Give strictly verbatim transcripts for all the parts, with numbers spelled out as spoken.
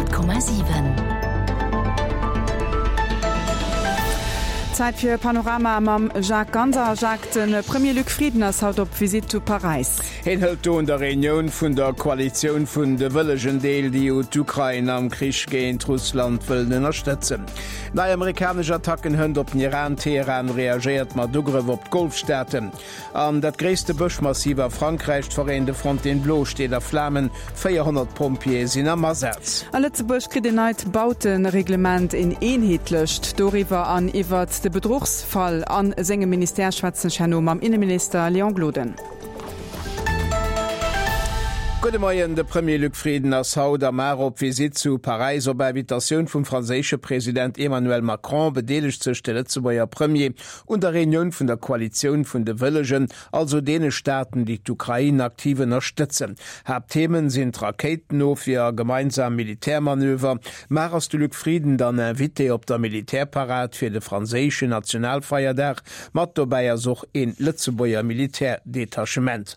hundert Komma sieben. Zeit für Panorama am Jacques Ganser Jacques den Premier Luc Frieden als haut op Visit zu Paris. Hinhält in der Reunion vun der Koalition vun de wëllegen Deel, die d'Ukraine am Krisch géint Russland wëllen unterstützen. Nei amerikanische Attacken hunn op den Iran Teheran reagiert mat Dugrew op Golfstaaten. An dat gréste Bëchmassiver Frankreich Vereinte Front den Blo steet der Flammen vierhundert Pompier sinn am Ersatz. A Lützeburg kriet den neit Bautenreglement in Eenheet lecht. Doriwer an iwwer de Bedrugsfall an segem Ministerschwatzenchanom am Innenminister Leon Gloden. Gute Morgen, der Premier Luc Frieden als Haut am Mar op Visit zu Paris op Invitation vom französischen Präsident Emmanuel Macron bedeligt zur Stelle zu beier Premier und der Reunion von der Koalition von de Wëllegen, also dene Staaten, die die Ukraine aktiv unterstützen. Hauptthemen sind Raketen für gemeinsam Militärmanöver. Mar aus de Luc Frieden dann invité op der Militärparat für de französische Nationalfeiertag, mat dabei er such in Lützeburger Militärdetachement.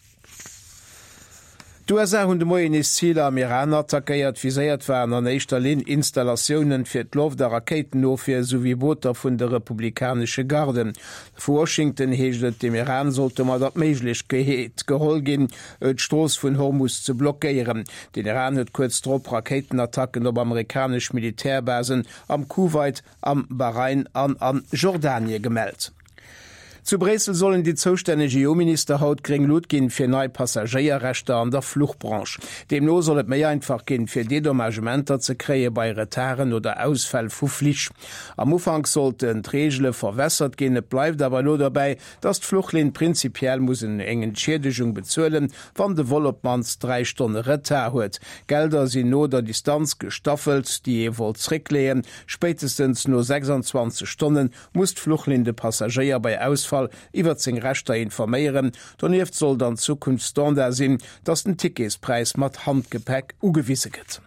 Du hun de Moes Ziele am Iran attackéiert viséiert waren an Eichterlin Installationen fir d Lof der Raketennofir sowie Booter vun der Republikanische Garden. Vor Washington heeget dem Iran sollte mat dat méiglech geheet geholl gin et Stroos vun Hormus ze blockéieren. Den Iran huet kurz trop Raketenattacken op amerikasch Militärbasen am Kuwait, am Bahrain an an Jordanie gemeldt. Zu Bresel sollen die zuständige E U-Minister haut gering Lot gin fir neii Passagierrechte an der Fluchtbranche. Demno sollet méi einfach gin fir Dedommagementer ze kree bei Retaren oder Ausfall vu Flich. Am Ufang sollten d'Regelle verwässert gin, bleibt aber nur dabei, dass d'Fluchtlin prinzipiell muss en engen Schädigung bezuelen, wann de Wollopmans drei Stunden Retar huet. Gelder sind no der Distanz gestaffelt, die e wollt zricklehen. Spätestens nur sechsundzwanzig Stunden muss d'Fluchtlin de Passagier bei Ausfall iwwer zing Rechter informéieren, donnieft soll dann Zukunft Standard sinn, dats den Ticketspreis mat Handgepäck ugewisseget.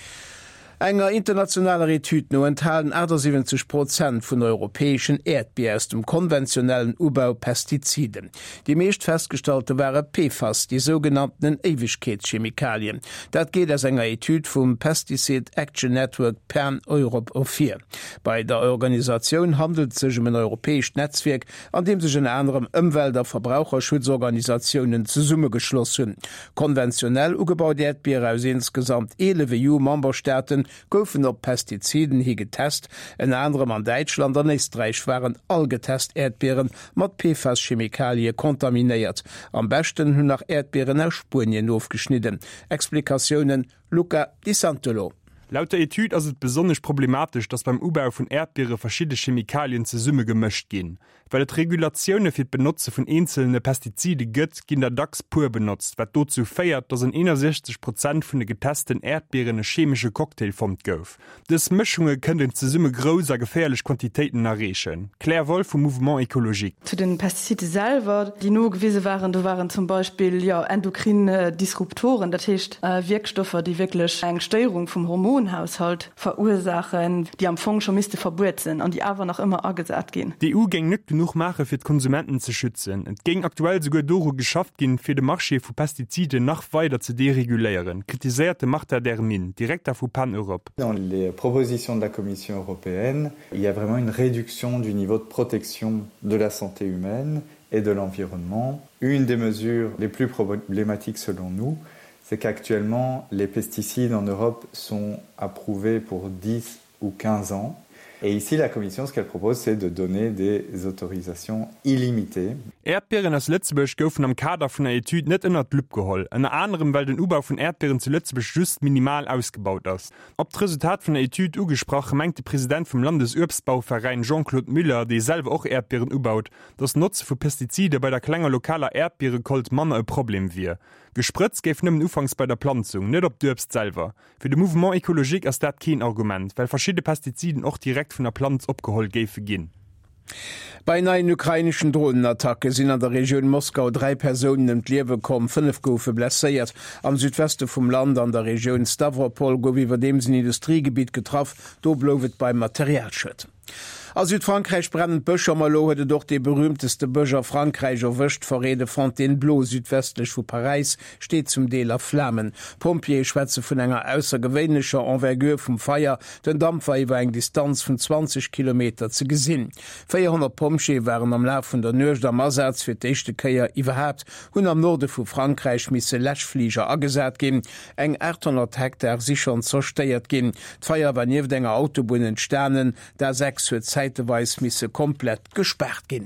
Enger internationaler Etüd no enthalen achtundsiebzig Prozent vun europäischen Erdbeer aus dem konventionellen Ubau Pestiziden. Die meest festgestellte waren P F A S, die sogenannten Ewigkeitschemikalien. Dat geht as enger Etüd vum Pesticide Action Network Pan Europe of vier. Bei der Organisation handelt sich um ein europäisch Netzwerk, an dem sich in anderem Umwelter Verbraucherschutzorganisationen zu Summe geschlossen. Konventionell ugebaut Erdbeer aus insgesamt elf E U-Memberstaaten goufen op Pestiziden hi getest, en anderem an Deutschland an Österreich waren all getest Erdbeeren mat P F A S-Chemikalie kontaminiert. Am besten hunn nach Erdbeeren aus Spurien aufgeschnitten. Explikationen Luca Di Santolo. Laut der Etüd ist es besonders problematisch, dass beim Ubau von Erdbeere verschiedene Chemikalien zur Summe gemischt gehen. Weil die Regulationen für die Benutzer von einzelnen Pestiziden gibt, gehen der D A X pur benutzt, was dazu feiert, dass in einundsechzig Prozent von den getesteten Erdbeeren eine chemische Cocktailform gibt. Diese Mischungen können zur Summe großer gefährliche Quantitäten erreichen. Claire Wolf vom Mouvement Écologique. Zu den Pestiziden selber, die nur gewesen waren, da waren zum Beispiel ja, endokrine Disruptoren, das heißt äh, Wirkstoffe, die wirklich eine Steuerung vom Hormonhaushalt verursachen, die am Fong schon müsste verboten sind und die aber noch immer angesagt gehen. Die E U ging nicht genug machen, für die Konsumenten zu schützen. Es ging aktuell sogar darum geschafft gehen, für den Marché von Pestiziden noch weiter zu deregulieren. Kritisierte Marta Dermin, Direktor von Pan Europe. Dans les propositions de la Commission européenne, il y a vraiment une réduction du niveau de protection de la santé humaine et de l'environnement. Une des mesures les plus problématiques selon nous, c'est qu'actuellement, les pesticides en Europe sont approuvés pour dix ou quinze ans. Et ici, la Commission, ce qu'elle propose, c'est de donner des autorisations illimitées. Erdbeeren aus Lützeburg goufen am Kader von der Etüd nicht in der Lüb geholt. Unter anderem, weil der Ubau von Erdbeeren zu Lützeburg just minimal ausgebaut ist. Ob das Resultat von der Etüd ugesprochen, meint der Präsident vom Landesürbsbauverein Jean-Claude Müller, der selber auch Erdbeeren ubaut, dass Nutzen für Pestizide bei der kleinen lokaler Erdbeere kalt Mann ein Problem wird. Gespritzt gäf nimmen ufangs bei der Pflanzung, nicht ob dürbst selber. Für den Mouvement Écologique ist das kein Argument, weil verschiedene Pestiziden auch direkt von der Pflanze abgeholt gäfe gehen. Bei einer ukrainischen Drohnenattacke sind an der Region Moskau drei Personen im Leben gekommen, fünf Gofe blessiert. Am Südwesten vom Land an der Region Stavropol, go über dem sie ein Industriegebiet getroffen, do blowet beim Materialschritt. A Südfrankreich brennen Bëcher malo huet doch de berühmteste Bëcher Frankreich erwëcht verrede Fontainebleau südwestlech vu Paris steht zum Deel a Flammen. Pompier schwätze vun enger aussergewéinnecher Envergur vum Feier, den Dampfer iwwer eng Distanz vun zwanzig Kilometer ze gesinn. vierhundert Pompier waren am Lauf vun der Nøch der Masatz fir d'échte Käier iwwerhabt hunn am Norde vu Frankreich misse Lächflieger agesät gin, eng achthundert Hektar sicher zersteiert gin. D'Feier war nieef enger Autobunnen Sternen, der sechs huet zeiteweis misse komplett gesperrt gin.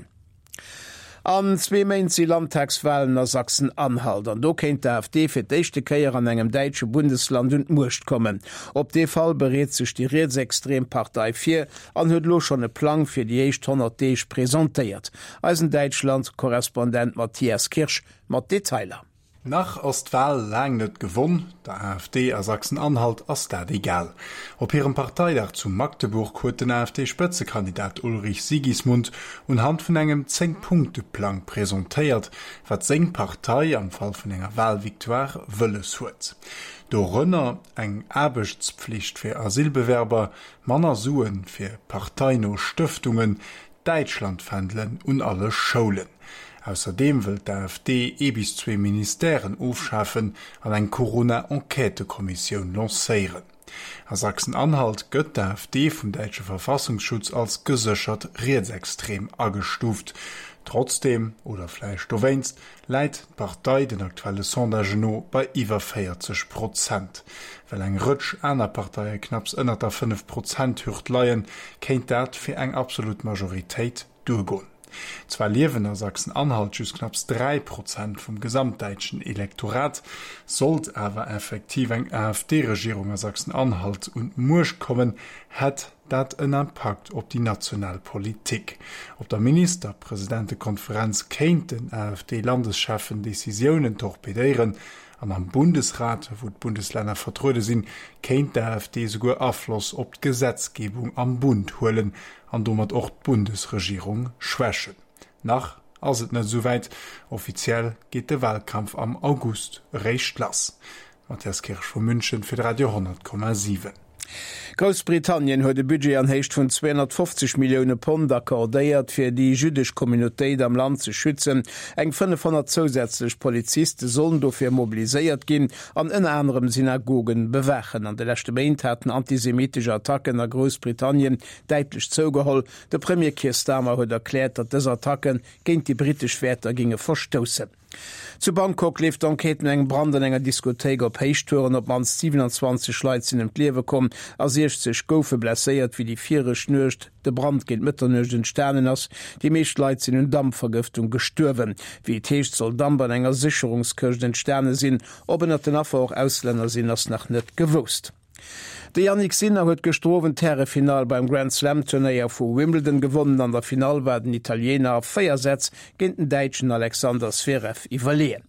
An zwee méint sie Landtagswahlen a Sachsen-Anhalt, an do kenint der AfD fir d'échte Käier an engem deitsche Bundesland und Mucht kommen. Op de Fall bereet sech die Reetsextrempartei vier an huet loch schon e Plan fir die eicht hundert Deeg präsentéiert. Eisen Deitschland-Korrespondent Matthias Kirsch mat Detailer. Nach Ostwahl lang net gewonnen, der AfD a Sachsen-Anhalt ass dat egal. Op ihrem Parteidach zu Magdeburg huet den AfD-Spëtzekandidat Ulrich Sigismund und hand vun engem zehn-Punkte-Plan präsentéiert, wat seng Partei am Fall vun enger Wahlviktoire wëlles huet. Do Rënner eng Abechtspflicht fir Asylbewerber, Manner suen fir Parteino Stiftungen, Deutschlandfändlen und alle Scholen. Außerdem will der AfD e bis zwei Ministeren aufschaffen an ein Corona-Enquete-Kommission lancieren. A Sachsen-Anhalt gëtt der AfD vom Deutschen Verfassungsschutz als gesichert rechtsextrem angestuft. Trotzdem, oder vielleicht du weinst, leiht die Partei den aktuellen Sondage no bei iwwer vierzig Prozent. Weil ein Rutsch einer Partei knapp unter fünf Prozent hört leien, kennt dat für eng absolut Majorität durchgehen. Zwar liewen a Sachsen-Anhalt just knapp drei Prozent vom gesamtdeutschen Elektorat, sollt aber effektiv eng AfD-Regierung a Sachsen-Anhalt und Mursch kommen, hat dat een Impact op die Nationalpolitik. Op der Ministerpräsidentenkonferenz kennt den AfD-Landeschefen Decisionen torpedieren, an am Bundesrat, wo d Bundesländer vertrude sinn, kennt der AfD sogar Affloss op d' Gesetzgebung am Bund holen, an dommer och d' Bundesregierung schwächen. Nach as et net soweit, offiziell geht der Wahlkampf am August recht lass. Matthias Kirsch von München für Radio hundert Komma sieben. Großbritannien huet de Budget an heicht vun zweihundertfünfzig Millioune Pond akkordéiert fir die jüdisch Communitéit am Land ze schützen. Eng fünfhundert zusätzlich Polizisten sollen dofir mobiliséiert ginn an en anderem Synagogen bewachen. An de lechte Meint hatten antisemitische Attacken a Großbritannien deitlich zougeholl. De Premier Keir Starmer huet erklärt, dat des Attacken géint die britisch Wäter ginge verstossen. Zu Bangkok lief d'Enqueten eng Branden enger Diskothek op Heichtüren, op man siebenundzwanzig Leiit in dem Klewe kom, as sechzig goufe blesséiert wie die Viere schnurcht, de Brand geht mitternecht den Sternen ass, die meescht Leiit in hun Dammvergiftung gestürwen. Wie Techt soll Dammbern enger Sicherungskirch den Sterne sinn, ob en den Affer auch Ausländer sinn ass nach net gewusst. De Yannick Sinner huet gestrowen Terrefinal beim Grand Slam Turnier vu Wimbledon gewonnen, an der Final war den Italiener auf Feiersetz gegen den Deitschen Alexander Zverev iwwerleen.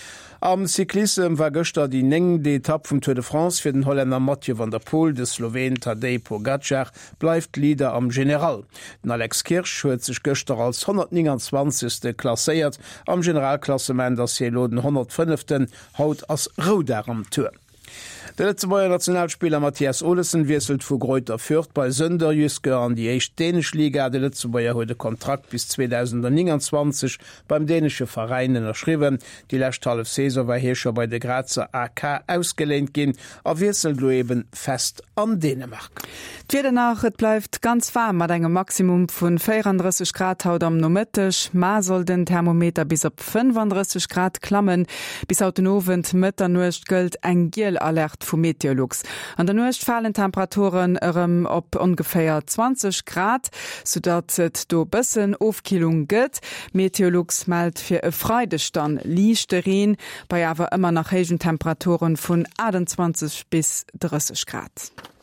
Am Cyklism war gëster die neng de Etappe vum Tour de France fir den Holländer Mathieu van der Poel, de Slowen Tadej Pogacar bleifft Lieder am General. Den Alex Kirsch huet sich gëster als hundertneunundzwanzigste klasséiert am Generalklassement der Seeloden hundertfünften haut as Roder am Tour. Der letzte Nationalspieler Matthias Olesen wieselt vu Greuter Fürth bei Sünder Jyske an die echt dänisch Liga. Der letzte heute Kontrakt bis zweitausendneunundzwanzig beim dänische Vereinen erschrieben. Die letzte halbe Saison war hier schon bei der Grazer A K ausgelehnt gehen, a wieselt lo eben fest an Dänemark. Vierde nach, et bleibt ganz warm mit einem Maximum von vierunddreißig Grad haut am Nometisch. Ma soll den Thermometer bis auf fünfunddreißig Grad klammen. Bis auf den Abend mit der Nucht gilt ein Gel-Alert vom Meteorlux. An der Nucht fallen Temperaturen ähm, op ungefähr zwanzig Grad, sodass es do bisschen Aufkühlung gibt. Meteorlux meldet für e Freudestand Liichterin, bei aber immer nach hohen Temperaturen von achtundzwanzig bis dreißig Grad.